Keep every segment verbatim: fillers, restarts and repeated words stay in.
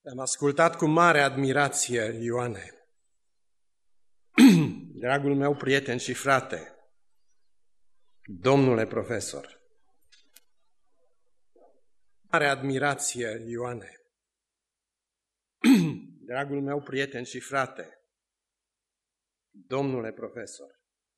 Am ascultat cu mare admirație, Ioane, dragul meu prieten și frate, domnule profesor. Mare admirație, Ioane, dragul meu prieten și frate, domnule profesor.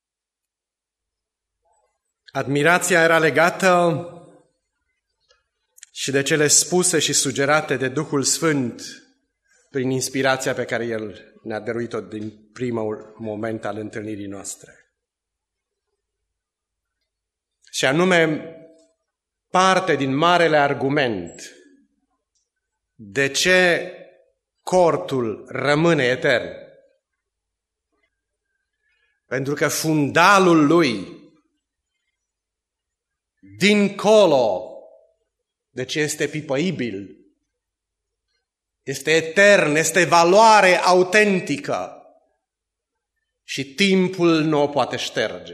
Admirația era legată și de cele spuse și sugerate de Duhul Sfânt prin inspirația pe care El ne-a dăruit-o din primul moment al întâlnirii noastre. Și anume, parte din marele argument de ce cortul rămâne etern. Pentru că fundalul lui, dincolo de ce este pipăibil, este etern, este valoare autentică și timpul nu o poate șterge.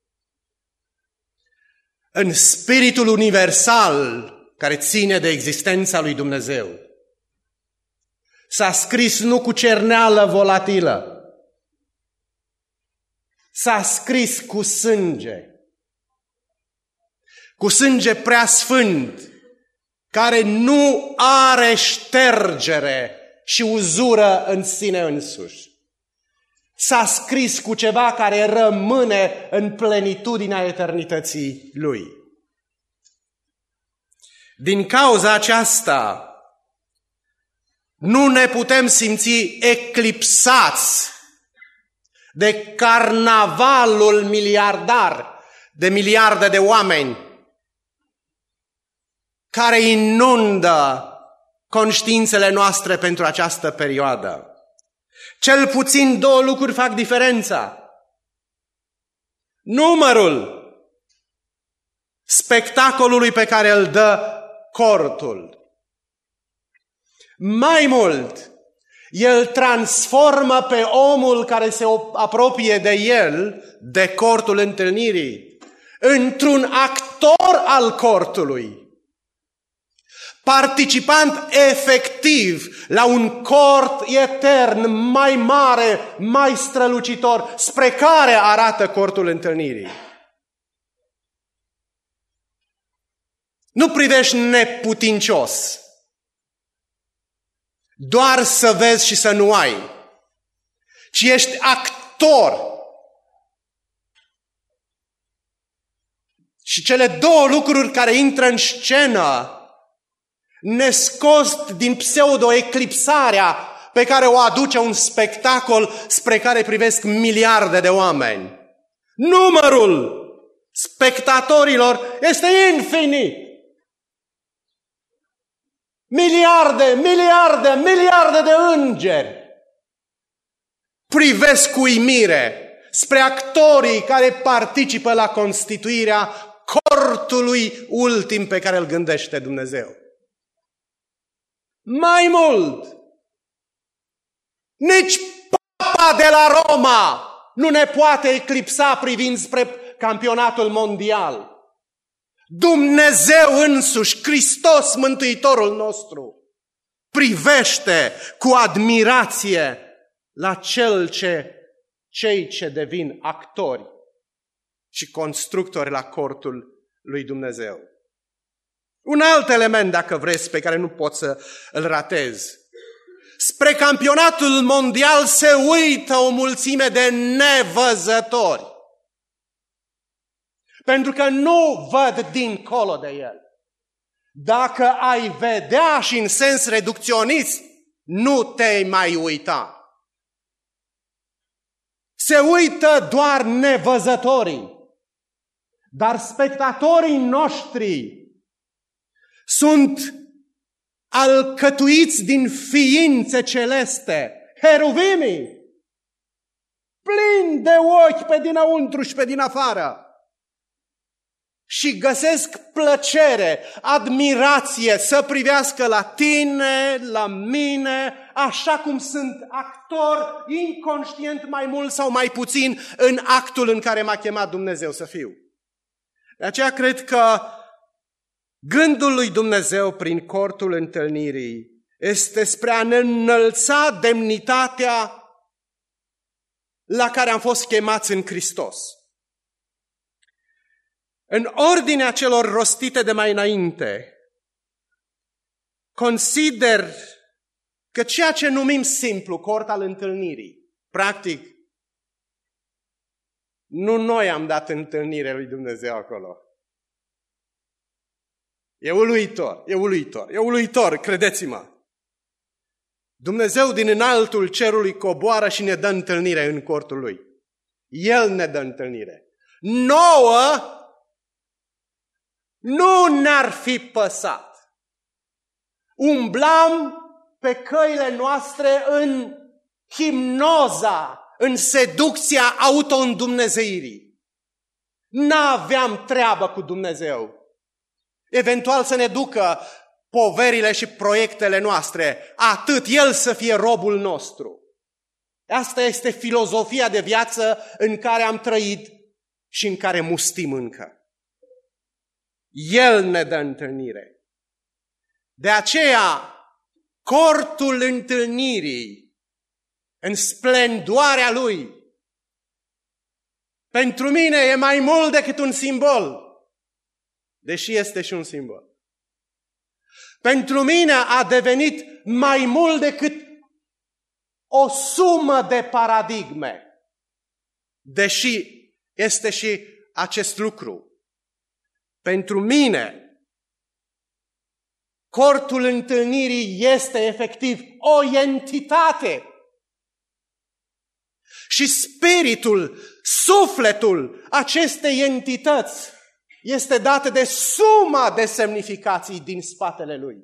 În spiritul universal care ține de existența lui Dumnezeu, s-a scris nu cu cerneală volatilă, s-a scris cu sânge, cu sânge preasfânt, care nu are ștergere și uzură în sine însuși. S-a scris cu ceva care rămâne în plenitudinea eternității lui. Din cauza aceasta, nu ne putem simți eclipsați de carnavalul miliardar, de miliarde de oameni care inundă conștiințele noastre pentru această perioadă. Cel puțin două lucruri fac diferența. Numărul spectacolului pe care îl dă cortul. Mai mult, el transformă pe omul care se apropie de el, de cortul întâlnirii, într-un actor al cortului. Participant efectiv la un cort etern mai mare, mai strălucitor, spre care arată cortul întâlnirii. Nu privești neputincios, doar să vezi și să nu ai, ci ești actor. Și cele două lucruri care intră în scenă ne scos din pseudo-eclipsarea pe care o aduce un spectacol spre care privesc miliarde de oameni. Numărul spectatorilor este infinit. Miliarde, miliarde, miliarde de îngeri privesc cu uimire spre actorii care participă la constituirea cortului ultim pe care îl gândește Dumnezeu. Mai mult, nici Papa de la Roma nu ne poate eclipsa privind spre campionatul mondial. Dumnezeu însuși, Hristos, Mântuitorul nostru, privește cu admirație la cel ce, cei ce devin actori și constructori la cortul lui Dumnezeu. Un alt element, dacă vreți, pe care nu pot să îl ratez. Spre campionatul mondial se uită o mulțime de nevăzători. Pentru că nu văd dincolo de el. Dacă ai vedea și în sens reducționist, nu te mai uita. Se uită doar nevăzătorii. Dar spectatorii noștri sunt alcătuiți din ființe celeste, heruvimii, plini de ochi pe dinăuntru și pe din afară. Și găsesc plăcere, admirație să privească la tine, la mine, așa cum sunt actor inconștient mai mult sau mai puțin în actul în care m-a chemat Dumnezeu să fiu. De aceea cred că gândul lui Dumnezeu prin cortul întâlnirii este spre a ne înălța demnitatea la care am fost chemați în Hristos. În ordinea celor rostite de mai înainte, consider că ceea ce numim simplu cort al întâlnirii, practic, nu noi am dat întâlnire lui Dumnezeu acolo. E uluitor, e uluitor, e uluitor, credeți-mă. Dumnezeu din înaltul cerului coboară și ne dă întâlnire în cortul Lui. El ne dă întâlnire. Nouă nu ne-ar fi păsat. Umblam pe căile noastre în hipnoza, în seducția auto-îndumnezeirii. N-aveam treabă cu Dumnezeu. Eventual să ne ducă poverile și proiectele noastre, atât El să fie robul nostru. Asta este filozofia de viață în care am trăit și în care mustim încă. El ne dă întâlnire. De aceea, cortul întâlnirii, în splendoarea lui, pentru mine e mai mult decât un simbol, deși este și un simbol. Pentru mine a devenit mai mult decât o sumă de paradigme, deși este și acest lucru. Pentru mine, cortul întâlnirii este efectiv o entitate. Și spiritul, sufletul acestei entități este dat de suma de semnificații din spatele lui.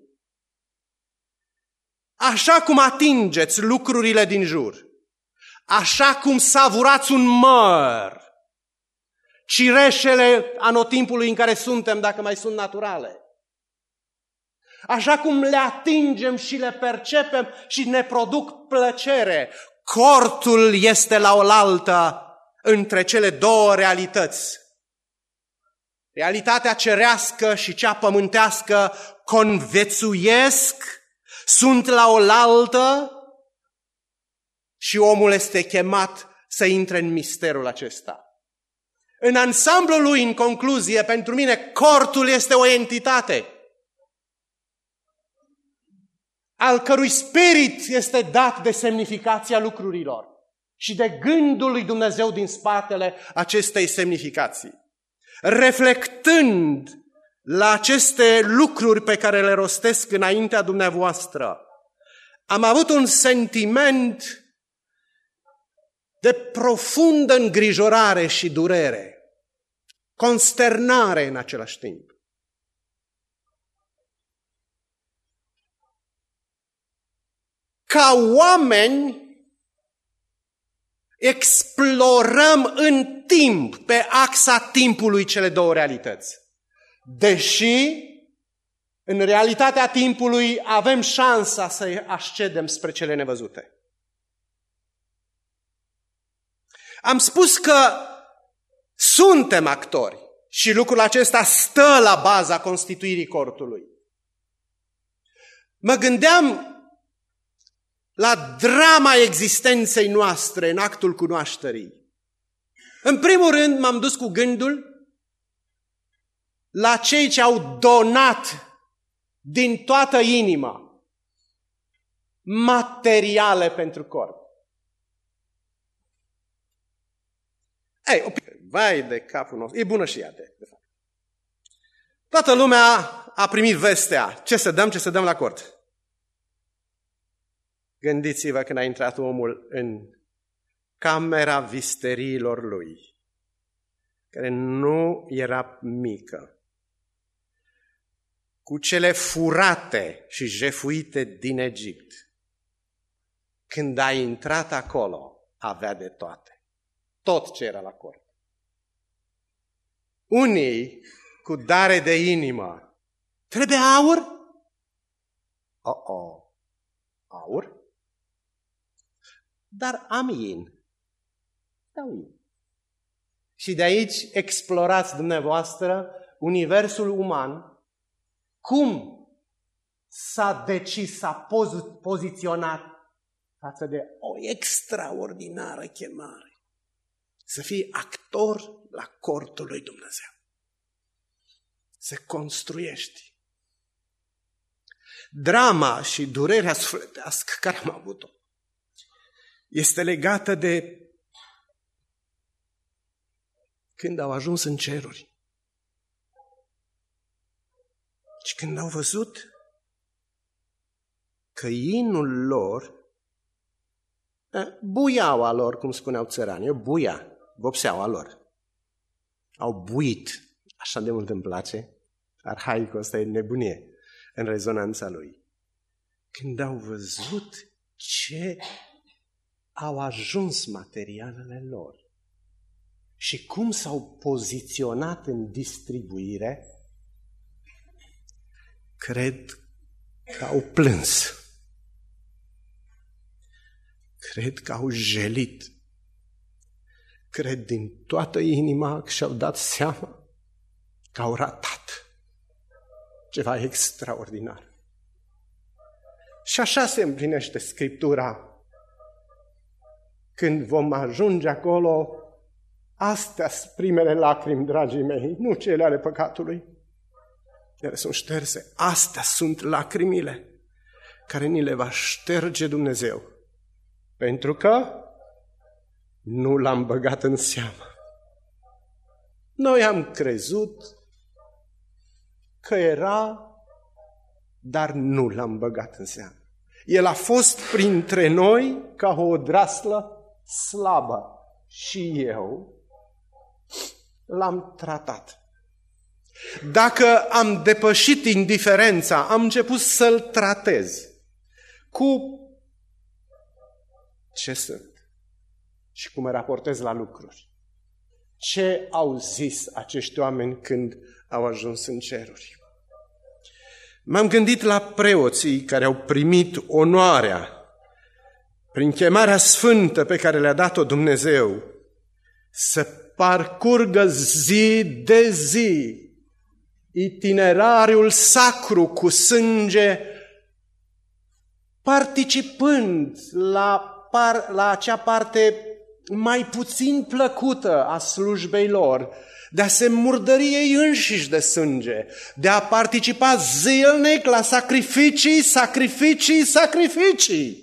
Așa cum atingeți lucrurile din jur, așa cum savurați un măr, cireșele anotimpului în care suntem, dacă mai sunt naturale, așa cum le atingem și le percepem și ne produc plăcere, cortul este la oaltă între cele două realități. Realitatea cerească și cea pământească conviețuiesc, sunt la oaltă și omul este chemat să intre în misterul acesta. În ansamblul lui, în concluzie, pentru mine, cortul este o entitate al cărui spirit este dat de semnificația lucrurilor și de gândul lui Dumnezeu din spatele acestei semnificații. Reflectând la aceste lucruri pe care le rostesc înaintea dumneavoastră, am avut un sentiment de profundă îngrijorare și durere, consternare în același timp. Ca oameni explorăm în timp, pe axa timpului, cele două realități. Deși, în realitatea timpului, avem șansa să ascedem spre cele nevăzute. Am spus că suntem actori și lucrul acesta stă la baza constituirii cortului. Mă gândeam la drama existenței noastre în actul cunoașterii. În primul rând m-am dus cu gândul la cei ce au donat din toată inima materiale pentru corp. Ei, o vai de capul nostru, e bună și ea de, de fapt. Toată lumea a primit vestea, ce să dăm, ce să dăm la cort. Gândiți-vă când a intrat omul în camera visteriilor lui, care nu era mică, cu cele furate și jefuite din Egipt. Când a intrat acolo, avea de toate. Tot ce era la cort. Unii cu dare de inimă. Trebuie aur? Oh-oh. Aur? Dar am in. Dau in. Și de aici explorați dumneavoastră universul uman, cum s-a decis, s-a poz- poziționat față de o extraordinară chemare. Să fii actor la cortul lui Dumnezeu. Să construiești. Drama și durerea sufletească care am avut-o este legată de când au ajuns în ceruri. Și când au văzut că inul lor, buiaua lor, cum spuneau țăranii, buia, vopseaua lor, au buit. Așa de mult îmi place. Arhaicul ăsta e nebunie în rezonanța lui. Când au văzut ce au ajuns materialele lor și cum s-au poziționat în distribuire, cred că au plâns. Cred că au jelit. Cred din toată inima că și-au dat seama că au ratat ceva extraordinar. Și așa se împlinește Scriptura. Când vom ajunge acolo, astea sunt primele lacrimi, dragii mei, nu cele ale păcatului. Ele sunt șterse. Astea sunt lacrimile care ni le va șterge Dumnezeu. Pentru că nu l-am băgat în seamă. Noi am crezut că era, dar nu l-am băgat în seamă. El a fost printre noi ca o odraslă slabă și eu l-am tratat. Dacă am depășit indiferența, am început să-l tratez cu ce sunt și cum mă raportez la lucruri. Ce au zis acești oameni când au ajuns în ceruri? M-am gândit la preoții care au primit onoarea prin chemarea sfântă pe care le-a dat-o Dumnezeu să parcurgă zi de zi itinerariul sacru cu sânge, participând la, par, la acea parte mai puțin plăcută a slujbei lor, de a se murdări ei înșiși de sânge, de a participa zilnic la sacrificii, sacrificii, sacrificii.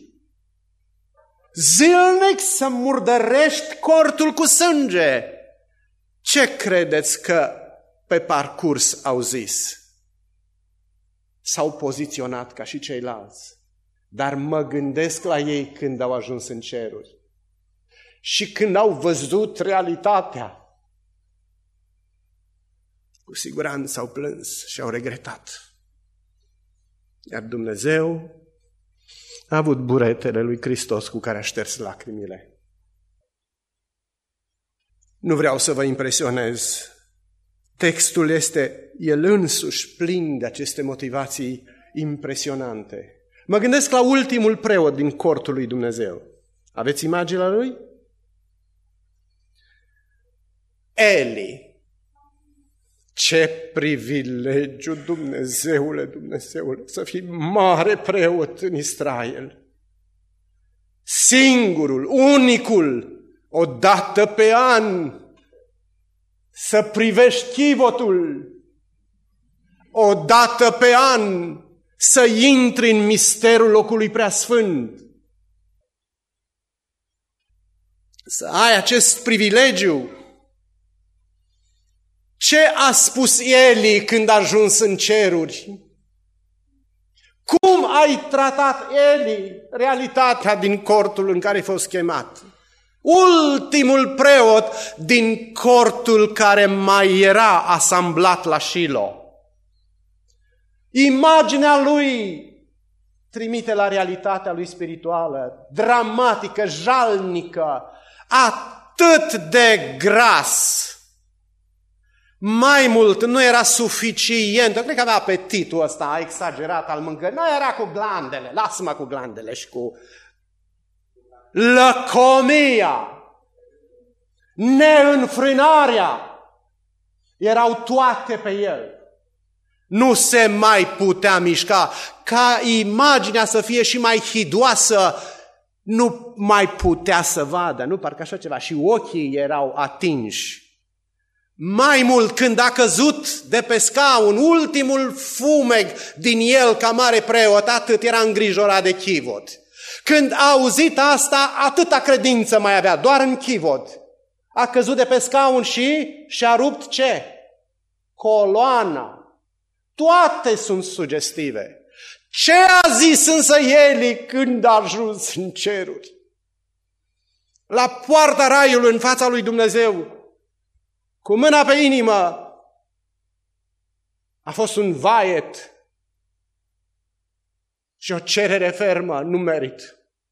Zilnic să murdărești cortul cu sânge. Ce credeți că pe parcurs au zis? S-au poziționat ca și ceilalți, dar mă gândesc la ei când au ajuns în ceruri. Și când au văzut realitatea, cu siguranță au plâns și au regretat. Iar Dumnezeu a avut buretele lui Hristos cu care a șters lacrimile. Nu vreau să vă impresionez. Textul este el însuși plin de aceste motivații impresionante. Mă gândesc la ultimul preot din cortul lui Dumnezeu. Aveți imaginea lui? Eli. Ce privilegiu, Dumnezeule, Dumnezeule, să fii mare preot în Israel. Singurul, unicul, o dată pe an, să privești chivotul, o dată pe an, să intri în misterul locului preasfânt. Să ai acest privilegiu. Ce a spus Eli când a ajuns în ceruri? Cum ai tratat, Eli, realitatea din cortul în care ai fost chemat? Ultimul preot din cortul care mai era asamblat la Shilo. Imaginea lui trimite la realitatea lui spirituală, dramatică, jalnică, atât de gras. Mai mult, nu era suficient. Eu cred că avea apetitul ăsta exagerat al mâncării. Nu era cu glandele. Lasă-mă cu glandele și cu lăcomia, neînfrânarea. Erau toate pe el. Nu se mai putea mișca. Ca imaginea să fie și mai hidoasă, nu mai putea să vadă. Nu, parcă așa ceva. Și ochii erau atinși. Mai mult, când a căzut de pe scaun, ultimul fumeg din el ca mare preot, atât era îngrijorat de chivot. Când a auzit asta, atâta credință mai avea, doar în chivot. A căzut de pe scaun și și-a rupt ce? Coloana. Toate sunt sugestive. Ce a zis însă Eli când a ajuns în ceruri? La poarta raiului, în fața lui Dumnezeu, cu mâna pe inimă, a fost un vaet și o cerere fermă, nu merit.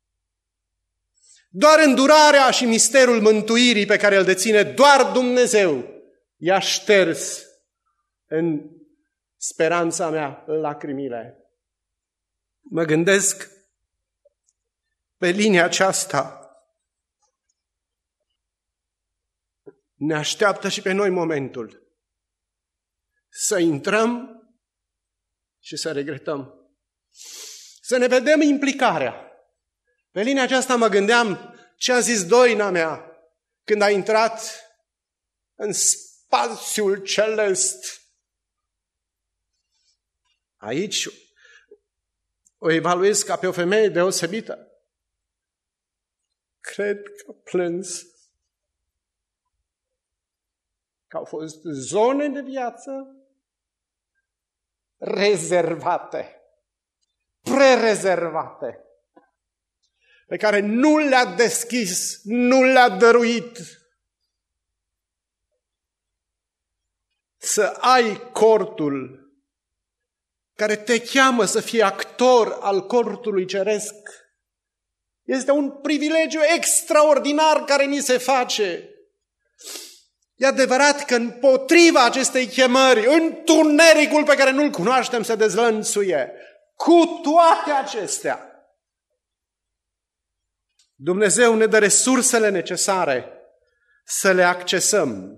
Doar îndurarea și misterul mântuirii pe care îl deține doar Dumnezeu i-a șters în speranța mea lacrimile. Mă gândesc pe linia aceasta. Ne așteaptă și pe noi momentul să intrăm și să regretăm. Să ne vedem implicarea. Pe linia aceasta mă gândeam ce a zis doina mea când a intrat în spațiul celest. Aici o evaluez ca pe o femeie deosebită. Cred că plâns. Că au fost zone de viață rezervate, prerezervate, pe care nu le-a deschis, nu le-a dăruit. Să ai cortul care te cheamă să fii actor al cortului ceresc. Este un privilegiu extraordinar care ni se face. E adevărat că împotriva acestei chemări, întunericul pe care nu-l cunoaștem se dezlănțuie. Cu toate acestea, Dumnezeu ne dă resursele necesare să le accesăm.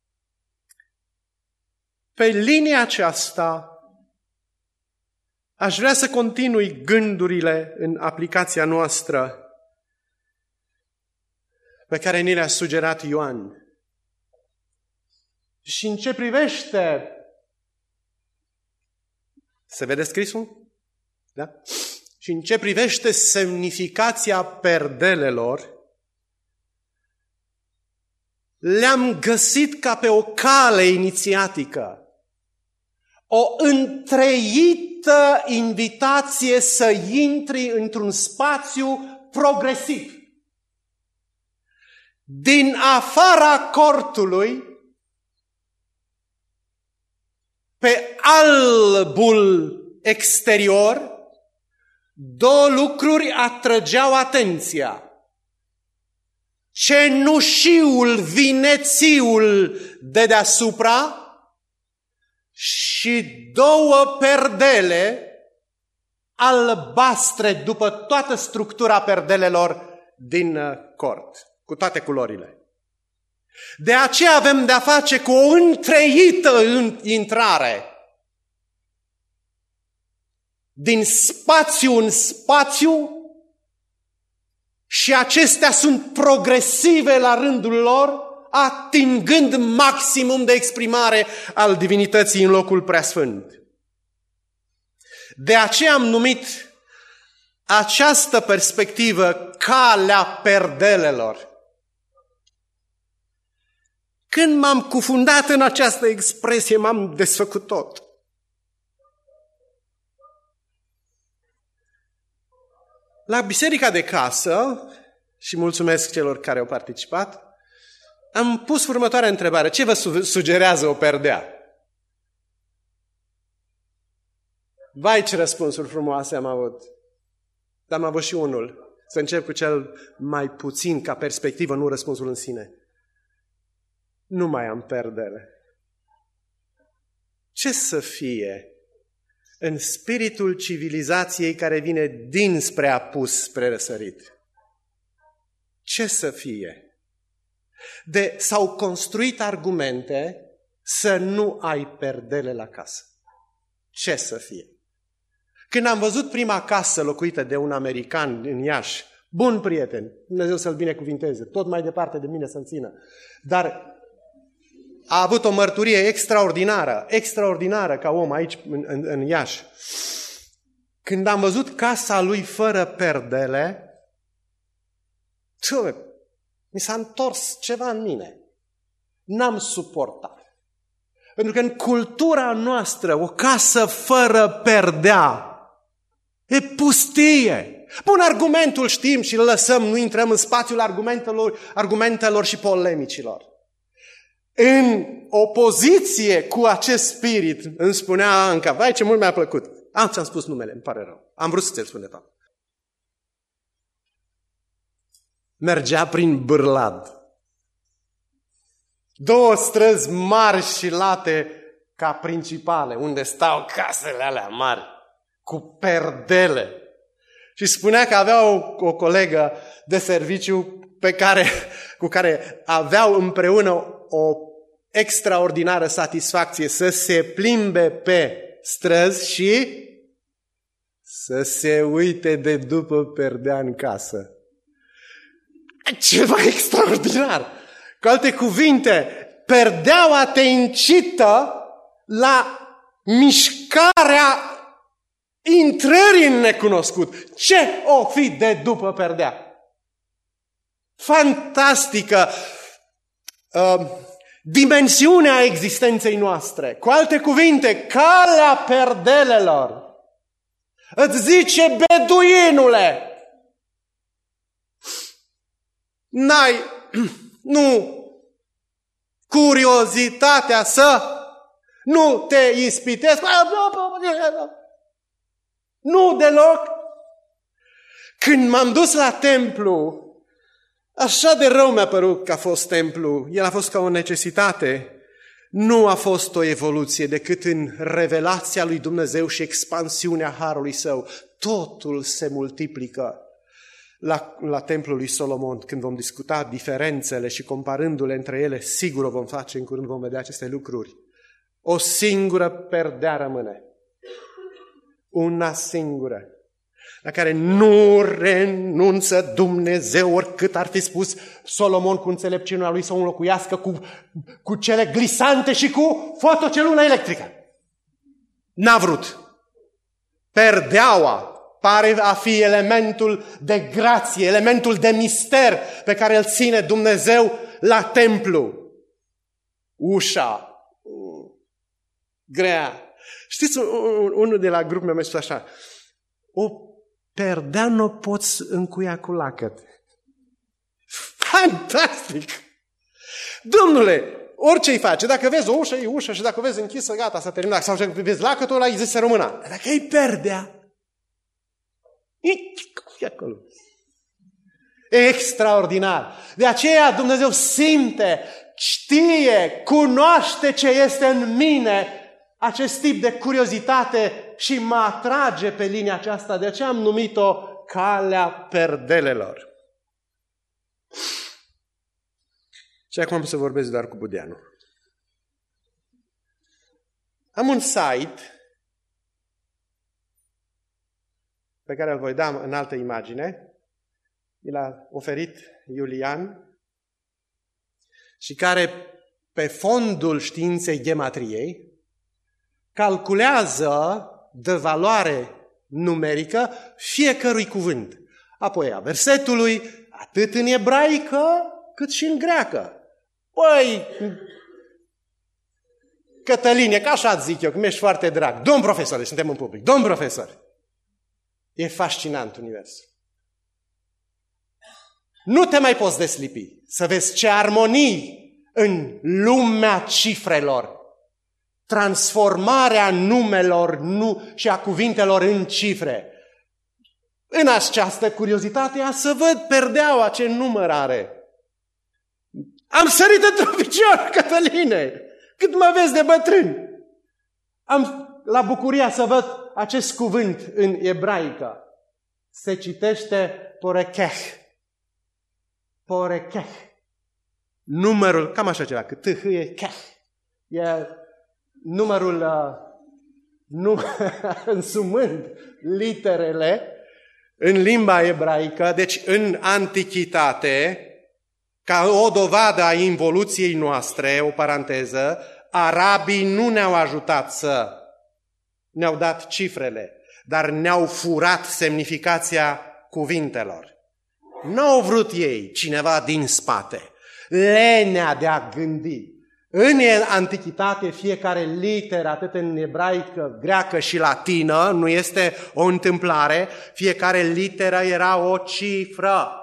Pe linia aceasta aș vrea să continui gândurile în aplicația noastră pe care ni le-a sugerat Ioan. Și în ce privește, se vede scrisul? Da? Și în ce privește semnificația perdelelor, le-am găsit ca pe o cale inițiatică, o întreită invitație să intri într-un spațiu progresiv. Din afara cortului, pe albul exterior, două lucruri atrăgeau atenția. Cenușiul, vinețiul de deasupra și două perdele albastre după toată structura perdelelor din cort, cu toate culorile. De aceea avem de-a face cu o întreită intrare. Din spațiu în spațiu, și acestea sunt progresive la rândul lor, atingând maximum de exprimare al divinității în locul preasfânt. De aceea am numit această perspectivă calea perdelelor. Când m-am cufundat în această expresie, m-am desfăcut tot. La biserica de casă, și mulțumesc celor care au participat, am pus următoarea întrebare. Ce vă sugerează o perdea? Vai, ce răspunsuri frumoase am avut. Dar am avut și unul. Să încep cu cel mai puțin ca perspectivă, nu răspunsul în sine. Nu mai am perdere. Ce să fie în spiritul civilizației care vine dinspre apus spre răsărit? Ce să fie? De, s-au construit argumente să nu ai perdele la casă. ce să fie. Când am văzut prima casă locuită de un american în Iași, bun prieten, Dumnezeu să-l binecuvinteze, tot mai departe de mine să-l țină, dar a avut o mărturie extraordinară, extraordinară ca om aici în, în, în Iași. Când am văzut casa lui fără perdele, țău, mi s-a întors ceva în mine. N-am suportat. Pentru că în cultura noastră, o casă fără perdea e pustie. Bun, argumentul știm și îl lăsăm, nu intrăm în spațiul argumentelor, argumentelor și polemicilor. În opoziție cu acest spirit, îmi spunea Anca, vai ce mult mi-a plăcut. Am ți-am spus numele, îmi pare rău. Am vrut să ți-l spun de fapt. Mergea prin Bârlad. Două străzi mari și late ca principale, unde stau casele alea mari, cu perdele. Și spunea că avea o, o colegă de serviciu pe care, cu care aveau împreună o extraordinară satisfacție să se plimbe pe străzi și să se uite de după perdea în casă. Ceva extraordinar! Cu alte cuvinte, perdeaua te incită la mișcarea intrării în necunoscut. Ce o fi de după perdea? Fantastică uh, dimensiunea existenței noastre. Cu alte cuvinte, calea perdelelor. Îți zice, beduinule, n-ai, nu, curiozitatea să nu te ispitezi. Nu deloc. Când m-am dus la templu, așa de rău mi-a părut că a fost templu. El a fost ca o necesitate. Nu a fost o evoluție decât în revelația lui Dumnezeu și expansiunea harului său. Totul se multiplică la, la templul lui Solomon. Când vom discuta diferențele și comparându-le între ele, sigur o vom face, în curând vom vedea aceste lucruri. O singură perdea rămâne. Una singură, la care nu renunță Dumnezeu, oricât ar fi spus Solomon cu înțelepciunea lui să o înlocuiască cu, cu cele glisante și cu fotocelulă electrică. N-a vrut. Perdeaua pare a fi elementul de grație, elementul de mister pe care îl ține Dumnezeu la templu. Ușa grea. Știți, unul de la grupul meu mi-a spus așa, o perdea nu poți încuia cu lacăt. Fantastic! Domnule, orice îi face, dacă vezi o ușă, e ușă și dacă vezi închisă, gata, s-a terminat. Sau dacă vezi lacătul ăla, îi zice să rămână. Dacă îi perdea, e acolo. E extraordinar. De aceea Dumnezeu simte, știe, cunoaște ce este în mine, acest tip de curiozitate și mă atrage pe linia aceasta. De aceea am numit-o calea perdelelor. Și acum am să vorbesc doar cu Budeanu. Am un site pe care îl voi da în altă imagine. Mi l-a oferit Iulian și care pe fondul științei ghematriei calculează de valoare numerică fiecărui cuvânt. Apoi a versetului, atât în ebraică cât și în greacă. Păi, Cătăline, ca așa zic eu, că mi-ești foarte drag. Domn profesor, suntem în public. Domn profesor, e fascinant universul. Nu te mai poți deslipi să vezi ce armonii în lumea cifrelor. Transformarea numelor nu, și a cuvintelor în cifre. În această curiozitate a să văd perdeaua ce număr are. Am sărit într-un picior, Cătăline, cât mă vezi de bătrân. Am la bucuria să văd acest cuvânt în ebraică. Se citește porecheh. Porecheh. Numărul, cam așa ceva, că tâhâie keh. E numărul uh, nu, însumând literele în limba ebraică, deci în antichitate, ca o dovadă a involuției noastre, o paranteză, arabii nu ne-au ajutat să ne-au dat cifrele, dar ne-au furat semnificația cuvintelor. Nu au vrut ei, cineva din spate, lenea de a gândi. În antichitate, fiecare literă, atât în ebraică, greacă și latină, nu este o întâmplare, fiecare literă era o cifră.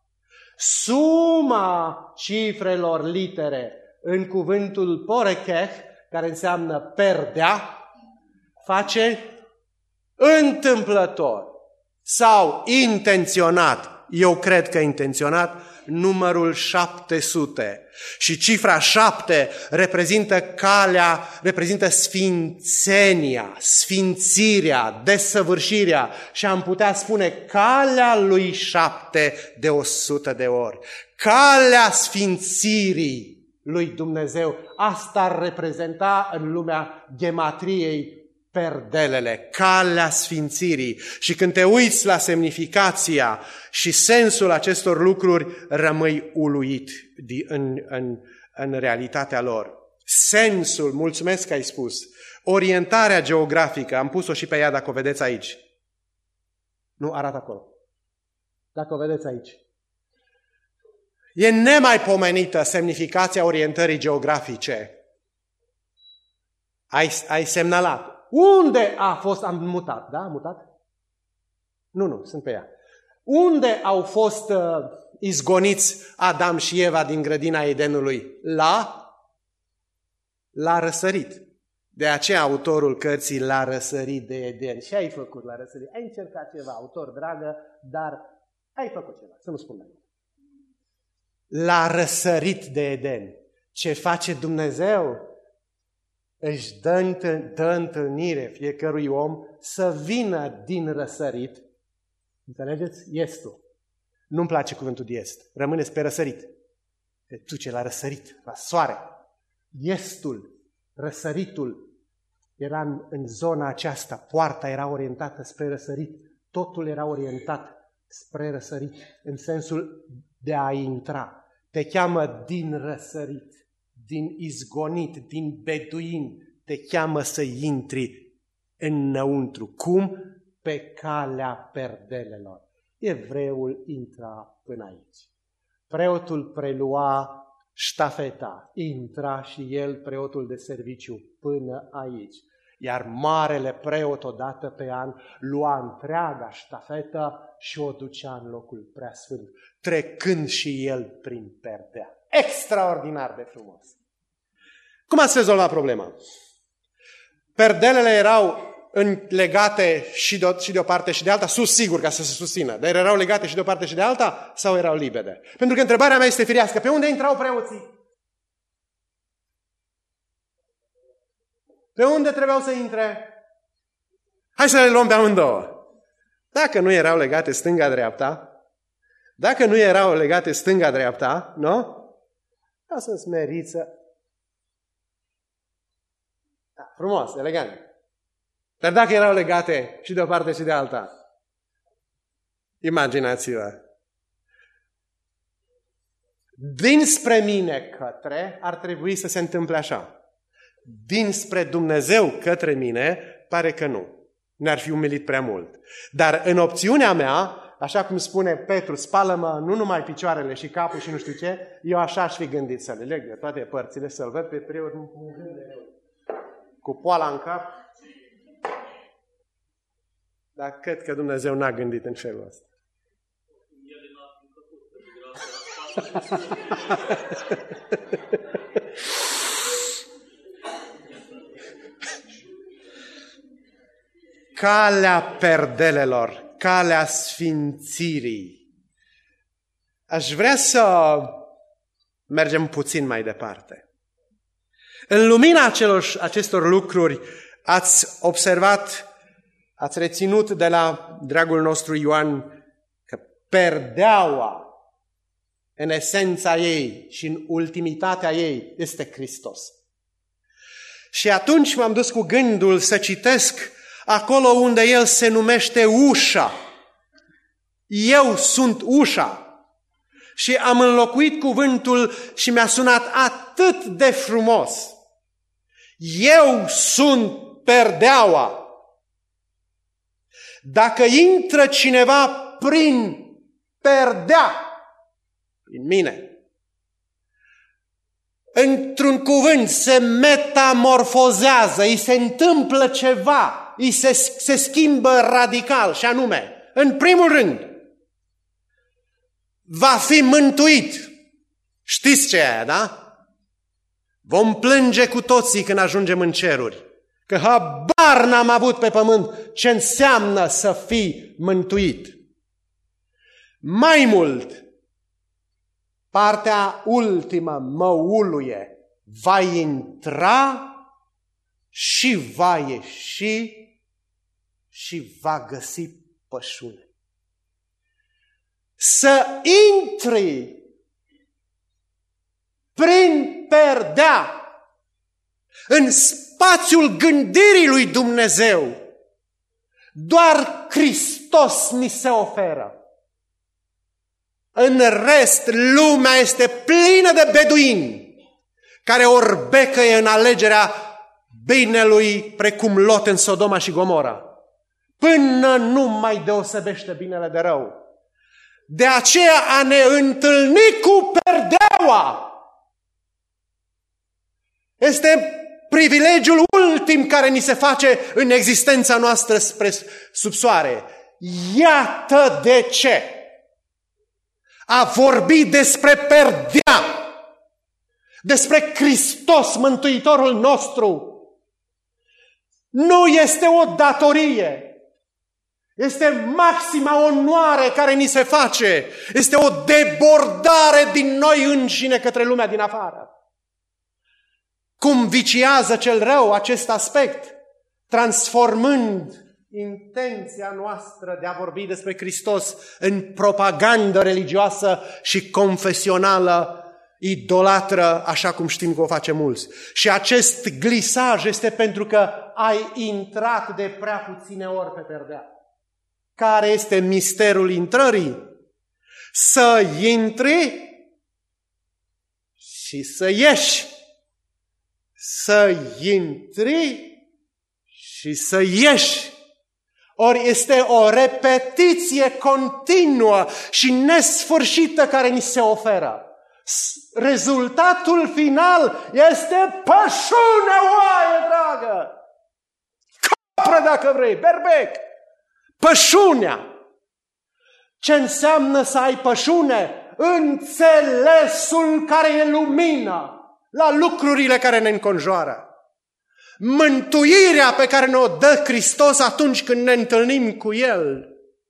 Suma cifrelor litere în cuvântul porekech, care înseamnă perdea, face întâmplător sau intenționat, eu cred că intenționat, numărul șapte sute. Și cifra șapte reprezintă calea, reprezintă sfințenia, sfințirea, desăvârșirea și am putea spune calea lui șapte de o sută de ori. Calea sfințirii lui Dumnezeu. Asta ar reprezenta în lumea ghematriei perdelele, calea sfințirii. Și când te uiți la semnificația și sensul acestor lucruri, rămâi uluit în, în, în realitatea lor. Sensul, mulțumesc că ai spus, orientarea geografică, am pus-o și pe ea dacă o vedeți aici. Nu, arată acolo. Dacă o vedeți aici. E nemaipomenită semnificația orientării geografice. Ai, ai semnalat. Unde a fost, am mutat, da? Am mutat? Nu, nu, sunt pe ea. Unde au fost uh, izgoniți Adam și Eva din grădina Edenului? La? La răsărit. De aceea autorul cărții L-a răsărit de Eden. Și ai făcut la răsărit. Ai încercat ceva, autor dragă, dar ai făcut ceva, să nu spun mai mult. L-a răsărit de Eden. Ce face Dumnezeu? Își dă, dă întâlnire fiecărui om să vină din răsărit. Înțelegeți? Estul. Nu-mi place cuvântul de est. Rămâneți pe răsărit. Te duce la răsărit, la soare. Estul, răsăritul, era în, în zona aceasta. Poarta era orientată spre răsărit. Totul era orientat spre răsărit, în sensul de a intra. Te cheamă din răsărit. Din izgonit, din beduin, te cheamă să intri înăuntru. Cum? Pe calea perdelelor. Evreul intra până aici. Preotul prelua ștafeta, intra și el, preotul de serviciu, până aici. Iar marele preot odată pe an lua întreaga ștafetă și o ducea în locul preasfânt, trecând și el prin perdea. Extraordinar de frumos. Cum ați rezolvat problema? Perdelele erau legate și de, și de o parte și de alta, sus sigur ca să se susțină, dar erau legate și de o parte și de alta sau erau libere? Pentru că întrebarea mea este firească. Pe unde intrau preoții? Pe unde trebuiau să intre? Hai să le luăm pe amândouă. Dacă nu erau legate stânga-dreapta, dacă nu erau legate stânga-dreapta, nu? Ca să smeriță. Da, frumos, elegant. Dar dacă erau legate și de o parte și de alta, imaginați-vă. Dinspre mine către ar trebui să se întâmple așa. Dinspre Dumnezeu către mine pare că nu. Ne-ar fi umilit prea mult. Dar în opțiunea mea, așa cum spune Petru, spală-mă nu numai picioarele și capul și nu știu ce, eu așa aș fi gândit să le leg de toate părțile, să-l văd pe preot cu poala în cap. Dar cred că Dumnezeu n-a gândit în felul ăsta. Calea perdelelor, calea sfințirii. Aș vrea să mergem puțin mai departe. În lumina acelor, acestor lucruri ați observat, ați reținut de la dragul nostru Ioan că perdeaua în esența ei și în ultimitatea ei este Hristos. Și atunci m-am dus cu gândul să citesc acolo unde el se numește ușa. Eu sunt ușa. Și am înlocuit cuvântul și mi-a sunat atât de frumos. Eu sunt perdeaua. Dacă intră cineva prin perdea, prin mine, într-un cuvânt se metamorfozează, îi se întâmplă ceva, îi se, se schimbă radical, și anume, în primul rând, va fi mântuit. Știți ce e aia, da? Vom plânge cu toții când ajungem în ceruri, că habar n-am avut pe pământ ce înseamnă să fii mântuit. Mai mult, partea ultimă mă uluie, va intra și va ieși și va găsi pășune. Să intri prin perdea în spațiul gândirii lui Dumnezeu, doar Hristos ni se oferă. În rest, lumea este plină de beduini care orbecăie în alegerea binelui precum Lot în Sodoma și Gomora, până nu mai deosebește binele de rău. De aceea a ne întâlni cu perdeaua este privilegiul ultim care ni se face în existența noastră spre sub soare. Iată de ce a vorbi despre perdea, despre Hristos, Mântuitorul nostru, nu este o datorie. Este maxima onoare care ni se face. Este o debordare din noi înșine către lumea din afară. Cum viciază cel rău acest aspect, transformând intenția noastră de a vorbi despre Hristos în propagandă religioasă și confesională idolatră, așa cum știm că o face mulți. Și acest glisaj este pentru că ai intrat de prea puține ori pe perdea. Care este misterul intrării? Să intri și să ieși. Să intri și să ieși. Ori este o repetiție continuă și nesfârșită care ni se oferă. Rezultatul final este pășune, oaie dragă! Capră dacă vrei, berbec! Pășunea. Ce înseamnă să ai pășune? Înțelesul care e lumină la lucrurile care ne înconjoară. Mântuirea pe care ne-o dă Hristos atunci când ne întâlnim cu El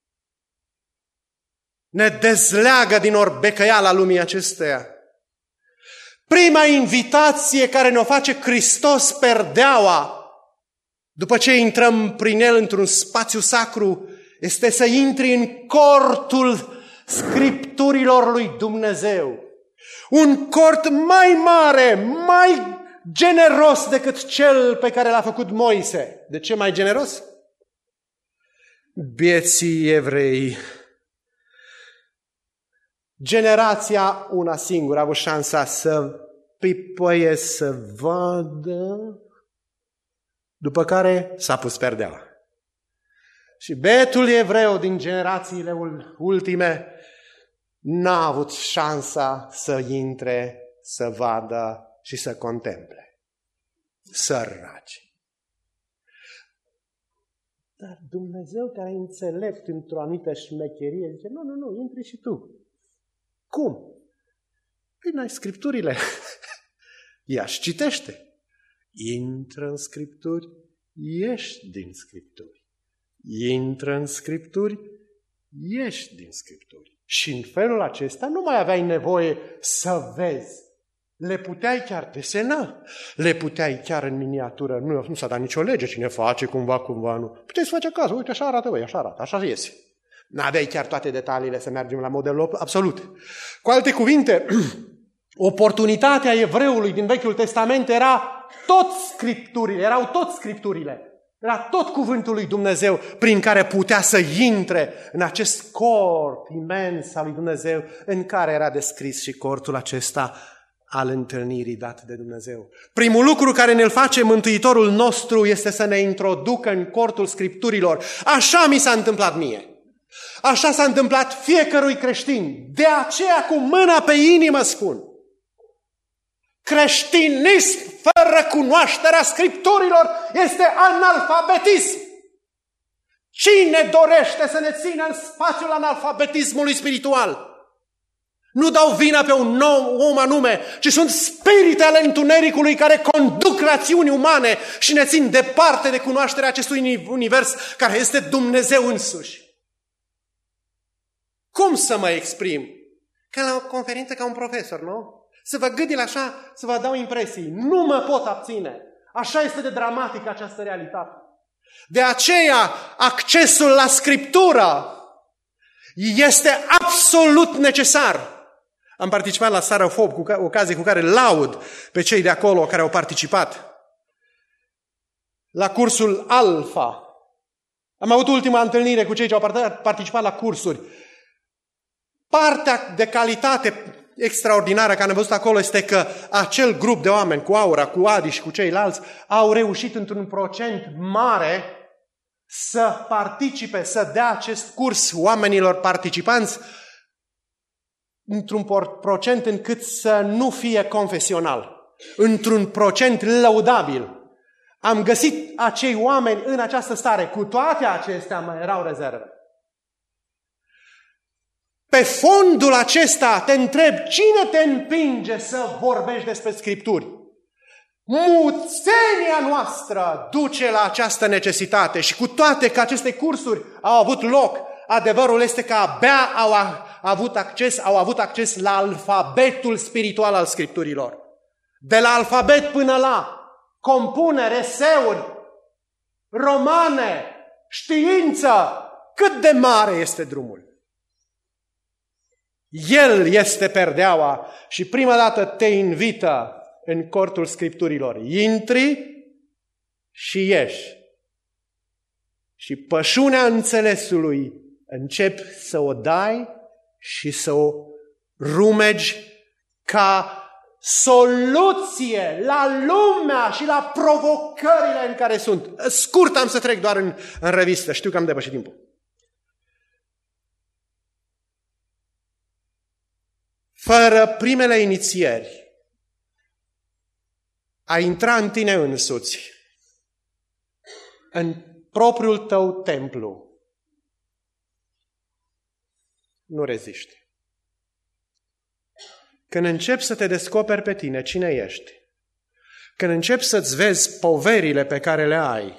ne dezleagă din orbecăiala lumii acesteia. Prima invitație care ne-o face Hristos, perdeaua, după ce intrăm prin El într-un spațiu sacru, este să intri în cortul Scripturilor lui Dumnezeu. Un cort mai mare, mai generos decât cel pe care l-a făcut Moise. De ce mai generos? Bieții evrei. Generația una singură a avut șansa să pipăie, să vadă, după care s-a pus perdeaua. Și betul evreu din generațiile ultime n-a avut șansa să intre, să vadă și să contemple. Săraci. Dar Dumnezeu care e înțelept într-o anumită șmecherie zice, nu, nu, nu, intri și tu. Cum? Păi n-ai Scripturile. Ia și citește. Intră în Scripturi, ieși din Scripturi. Intră în Scripturi, ieși din Scripturi. Și în felul acesta nu mai aveai nevoie să vezi. Le puteai chiar desena, le puteai chiar în miniatură. Nu, nu s-a dat nicio lege, cine face cumva, cumva nu. Puteai să faci acasă, uite așa arată, băi, așa arată, așa iese. N-aveai chiar toate detaliile să mergem la modelul absolut. Cu alte cuvinte, oportunitatea evreului din Vechiul Testament era tot Scripturile, erau tot Scripturile. Era tot cuvântul lui Dumnezeu prin care putea să intre în acest corp imens al lui Dumnezeu în care era descris și cortul acesta al întâlnirii dat de Dumnezeu. Primul lucru care ne-l face Mântuitorul nostru este să ne introducă în cortul Scripturilor. Așa mi s-a întâmplat mie. Așa s-a întâmplat fiecărui creștin. De aceea cu mâna pe inimă spun. Creștinism fără cunoașterea Scripturilor este analfabetism. Cine dorește să ne țină în spațiul analfabetismului spiritual? Nu dau vina pe un om anume, ci sunt spirite ale întunericului care conduc rațiuni umane și ne țin departe de cunoașterea acestui univers care este Dumnezeu însuși. Cum să mă exprim? Ca la o conferință, ca un profesor, nu? Să vă gândil așa, să vă dau impresii. Nu mă pot abține. Așa este de dramatică această realitate. De aceea, accesul la Scriptură este absolut necesar. Am participat la Sarăfob, cu ocazie cu care laud pe cei de acolo care au participat. La cursul Alfa. Am avut ultima întâlnire cu cei ce au participat la cursuri. Partea de calitate extraordinară care am văzut acolo este că acel grup de oameni, cu Aura, cu Adi și cu ceilalți, au reușit într-un procent mare să participe, să dea acest curs oamenilor participanți într-un procent încât să nu fie confesional, într-un procent lăudabil. Am găsit acei oameni în această stare, cu toate acestea mai erau rezerve. Pe fondul acesta te întreb, cine te împinge să vorbești despre Scripturi? Muțenia noastră duce la această necesitate și cu toate că aceste cursuri au avut loc, adevărul este că abia au avut acces, au avut acces la alfabetul spiritual al Scripturilor. De la alfabet până la compunere, eseuri, romane, știință, cât de mare este drumul. El este perdeaua și prima dată te invită în cortul Scripturilor. Intri și ieși. Și pășunea înțelesului începi să o dai și să o rumegi ca soluție la lumea și la provocările în care sunt. Scurt am să trec doar în, în revistă, știu că am depășit timpul. Fără primele inițieri, a intra în tine însuți, în propriul tău templu, nu reziști. Când începi să te descoperi pe tine cine ești, când începi să-ți vezi poverile pe care le ai,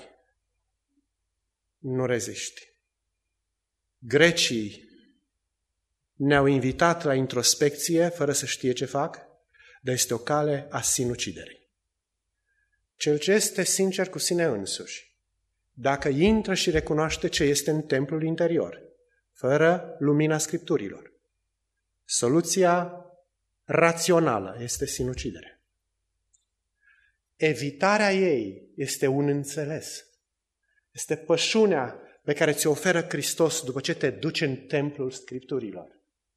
nu reziști. Grecii ne-au invitat la introspecție fără să știe ce fac, dar este o cale a sinuciderii. Cel ce este sincer cu sine însuși, dacă intră și recunoaște ce este în templul interior, fără lumina Scripturilor, soluția rațională este sinucidere. Evitarea ei este un înțeles. Este pășunea pe care ți-o oferă Hristos după ce te duci în templul Scripturilor.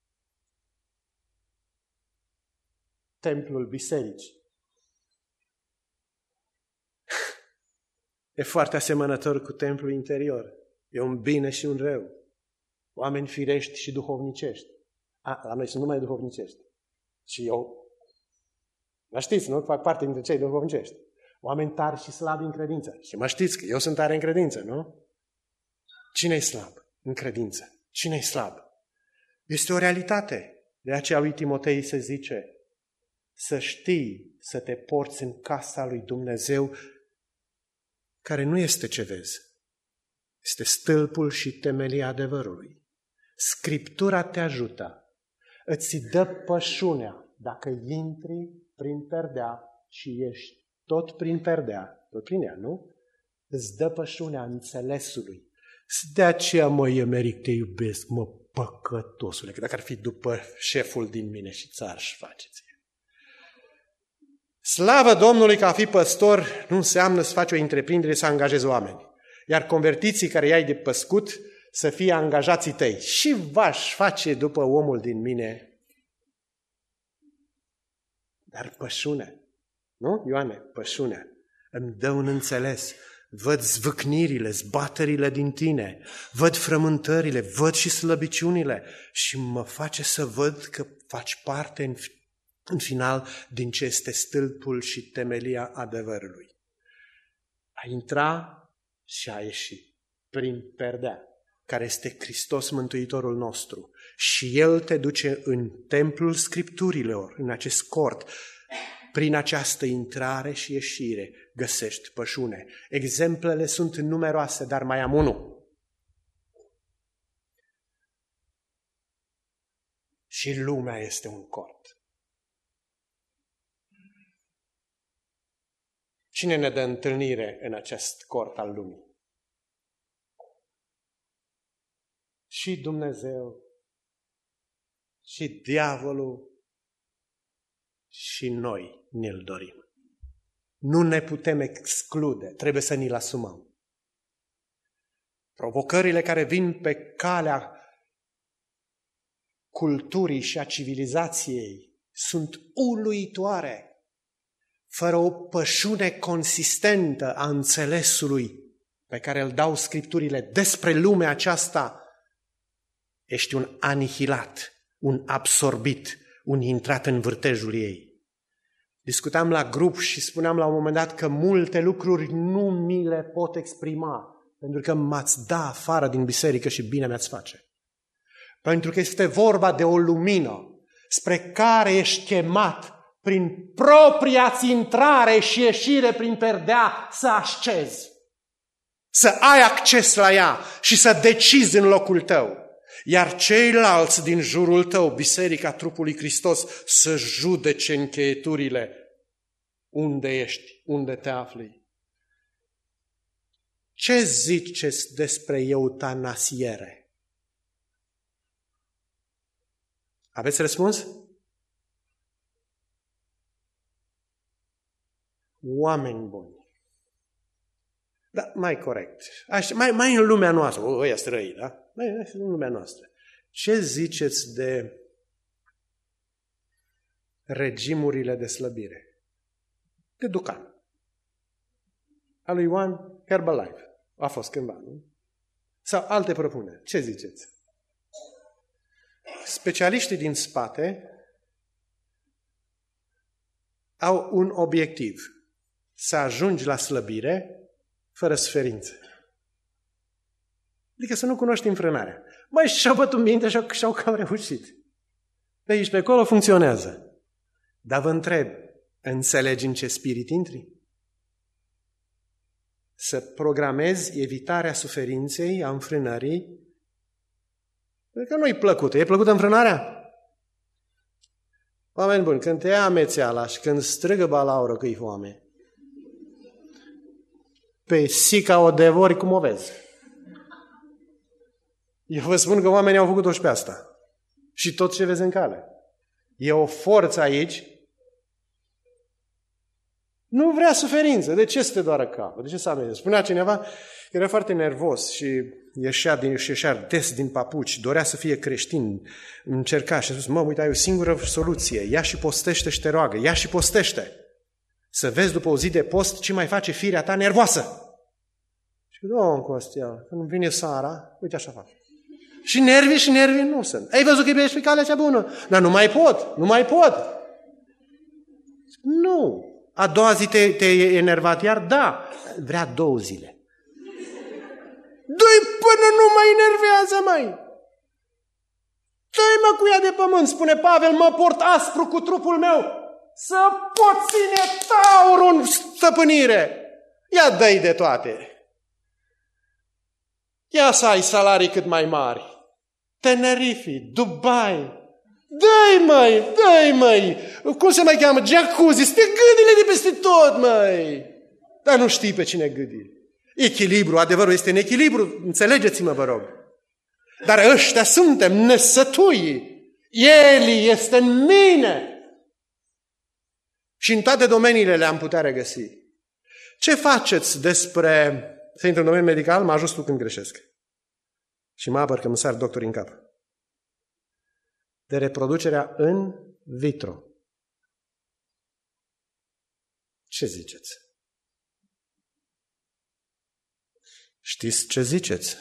Templul bisericii. E foarte asemănător cu templul interior. E un bine și un rău. Oameni firești și duhovnicești. A, la noi sunt numai duhovnicești. Și eu, mă știți, nu? Fac parte dintre cei duhovnicești. Oameni tari și slabi în credință. Și mă știți că eu sunt tare în credință, nu? Cine-i slab în credință? Cine-i slab? Este o realitate. De aceea lui Timotei se zice să știi să te porți în casa lui Dumnezeu, care nu este ce vezi. Este stâlpul și temelia adevărului. Scriptura te ajută. Îți dă pășunea dacă intri prin perdea și ești tot prin perdea, tot prin ea, nu? Îți dă pășunea înțelesului. De aceea, mă, Emeric, te iubesc, mă, păcătosule, că dacă ar fi după șeful din mine și țar și faceți. Slavă Domnului că a fi păstor nu înseamnă să faci o întreprindere, să angajezi oameni. Iar convertiții care i-ai de păscut să fie angajații tăi. Și v-aș face după omul din mine. Dar pășune, nu, Ioane? Pășune. Îmi dă un înțeles. Văd zvâcnirile, zbaterile din tine, văd frământările, văd și slăbiciunile și mă face să văd că faci parte în, în final din ce este stâlpul și temelia adevărului. A intra și a ieși prin perdea, care este Hristos Mântuitorul nostru. Și El te duce în templul Scripturilor, în acest cort. Prin această intrare și ieșire găsești pășune. Exemplele sunt numeroase, dar mai am unul. Și lumea este un cort. Cine ne dă întâlnire în acest cort al lumii? Și Dumnezeu, și diavolul, și noi ne-l dorim. Nu ne putem exclude, trebuie să ni-l asumăm. Provocările care vin pe calea culturii și a civilizației sunt uluitoare. Fără o pășune consistentă a înțelesului pe care îl dau Scripturile despre lumea aceasta, ești un anihilat, un absorbit, un intrat în vârtejul ei. Discutam la grup și spuneam la un moment dat că multe lucruri nu mi le pot exprima, pentru că m-ați da afară din biserică și bine mi-ați face. Pentru că este vorba de o lumină spre care ești chemat prin propria-ți intrare și ieșire prin perdea să ascezi, să ai acces la ea și să decizi în locul tău. Iar ceilalți din jurul tău, biserica trupului Hristos, să judece încheieturile unde ești, unde te afli. Ce ziceți despre eutanasiere? Aveți răspuns? Oameni buni. Da, mai corect. Așa, mai, mai în lumea noastră. O, ăia străi, da? Mai în lumea noastră. Ce ziceți de regimurile de slăbire? De Ducan. A lui Ioan Herbalife. A fost cândva, nu? Sau alte propuneri. Ce ziceți? Specialiștii din spate au un obiectiv. Să ajungi la slăbire fără suferință. Adică să nu cunoști înfrânarea. Băi, și-au bătut minte și-au, și-au cam reușit. De aici pe acolo funcționează. Dar vă întreb, înțelegi în ce spirit intri? Să programezi evitarea suferinței, a înfrânării? Pentru că nu-i plăcută. E plăcută înfrânarea? Oameni buni, când te ia amețeala și când strigă balaură că-i foame, pe sica o devori cum o vezi. Eu vă spun că oamenii au făcut-o și pe asta. Și tot ce vezi în cale. E o forță aici. Nu vrea suferință. De ce să te doară capul? De ce să amenzi? Spunea cineva că era foarte nervos și ieșea, din, și ieșea des din papuci, dorea să fie creștin, încerca și a spus, mă, uite, ai o singură soluție. Ia și postește și te roagă. Ia și postește. Să vezi după o zi de post ce mai face firea ta nervoasă. Și domnul Costea, când vine seara, uite așa fac. Și nervii și nervii nu sunt. Ai văzut că ești pe calea cea bună? Dar nu mai pot, nu mai pot. Nu. A doua zi te, te-ai enervat iar? Da. Vrea două zile. Dă-i până nu mai enervează, mai. Dă-i mă cu ea de pământ, spune Pavel, mă port aspru cu trupul meu să pot ține taurul în stăpânire. Ia dă-i de toate. Ia să ai salarii cât mai mari. Tenerife, Dubai. Dă-i, măi, dă-i, măi. Cum se mai cheamă? Jacuzzi. Stă gâdile de peste tot, măi. Dar nu știi pe cine gâdi. Echilibru, adevărul este în echilibru. Înțelegeți-mă, vă rog. Dar ăștia suntem nesătui. El este în mine. Și în toate domeniile le-am putea regăsi. Ce faceți despre, să intru în domeniul medical, mă ajut tu când greșesc. Și mă apăr că îmi sar doctorii în cap. De reproducerea în vitro. Ce ziceți? Știți ce ziceți?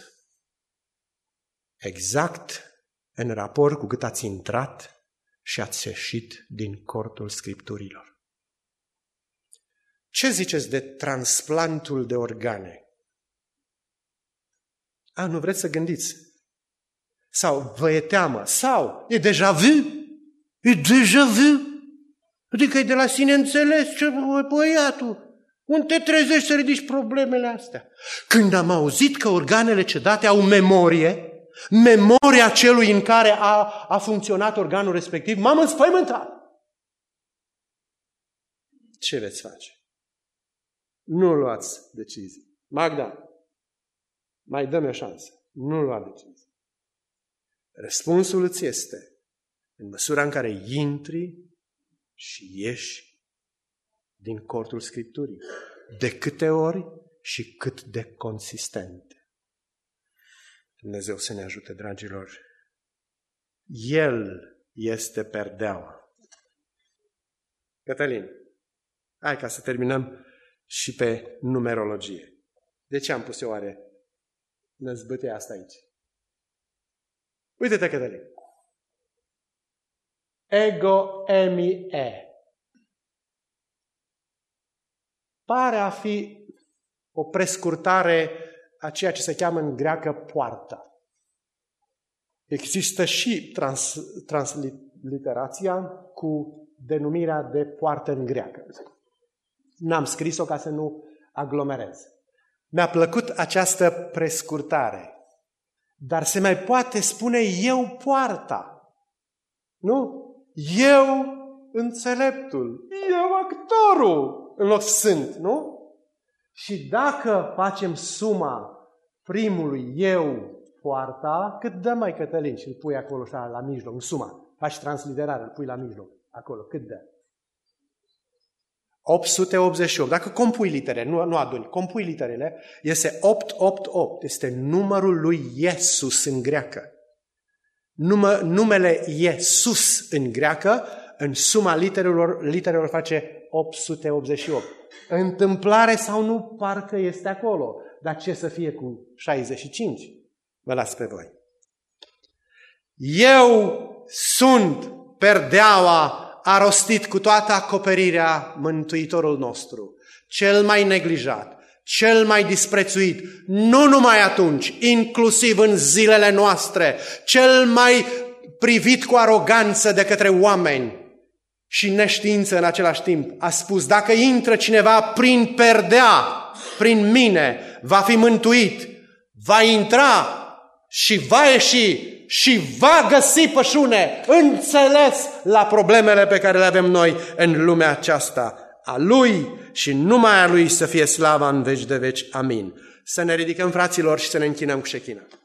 Exact în raport cu cât ați intrat și ați ieșit din cortul Scripturilor. Ce ziceți de transplantul de organe? A, nu vreți să gândiți? Sau vă e teamă? Sau e deja vu? E deja vu? Adică e de la sine înțeles, ce băiatul? Unde te trezești să ridici problemele astea? Când am auzit că organele cedate au memorie, memoria celui în care a, a funcționat organul respectiv, m-am înspăimântat. Ce veți face? Nu luați decizii. Magda, mai dă-mi o șansă. Nu lua decizii. Răspunsul îți este în măsura în care intri și ieși din cortul Scripturii. De câte ori și cât de consistent. Dumnezeu să ne ajute, dragilor. El este perdeaua. Cătălin, hai ca să terminăm și pe numerologie. De ce am pus eu oare năzbâtea asta aici? Uite-te, Cătălin. Ego emi e. Pare a fi o prescurtare a ceea ce se cheamă în greacă poartă. Există și trans, transliterația cu denumirea de poartă în greacă. N-am scris-o ca să nu aglomerez. Mi-a plăcut această prescurtare. Dar se mai poate spune eu poarta. Nu? Eu înțeleptul. Eu actorul. În loc sunt, nu? Și dacă facem suma primului eu poarta, cât dă mai Cătălin și îl pui acolo așa la mijloc, în suma. Faci transliterare, îl pui la mijloc. Acolo, cât dă? opt sute optzeci și opt. Dacă compui literele, nu, nu aduni, compui literele, este opt sute optzeci și opt. Este numărul lui Iesus în greacă. Numă, numele Iesus în greacă, în suma literelor, literelor face opt sute optzeci și opt. Întâmplare sau nu, parcă este acolo. Dar ce să fie cu șaizeci și cinci? Vă las pe voi. Eu sunt perdeaua, a rostit cu toată acoperirea Mântuitorul nostru, cel mai neglijat, cel mai disprețuit, nu numai atunci, inclusiv în zilele noastre, cel mai privit cu aroganță de către oameni și neștiință în același timp. A spus, dacă intră cineva prin perdea, prin mine, va fi mântuit, va intra și va ieși și va găsi pășune, înțeles la problemele pe care le avem noi în lumea aceasta. A Lui și numai a Lui să fie slava în veci de veci. Amin. Să ne ridicăm, fraților, și să ne închinăm cu șechina.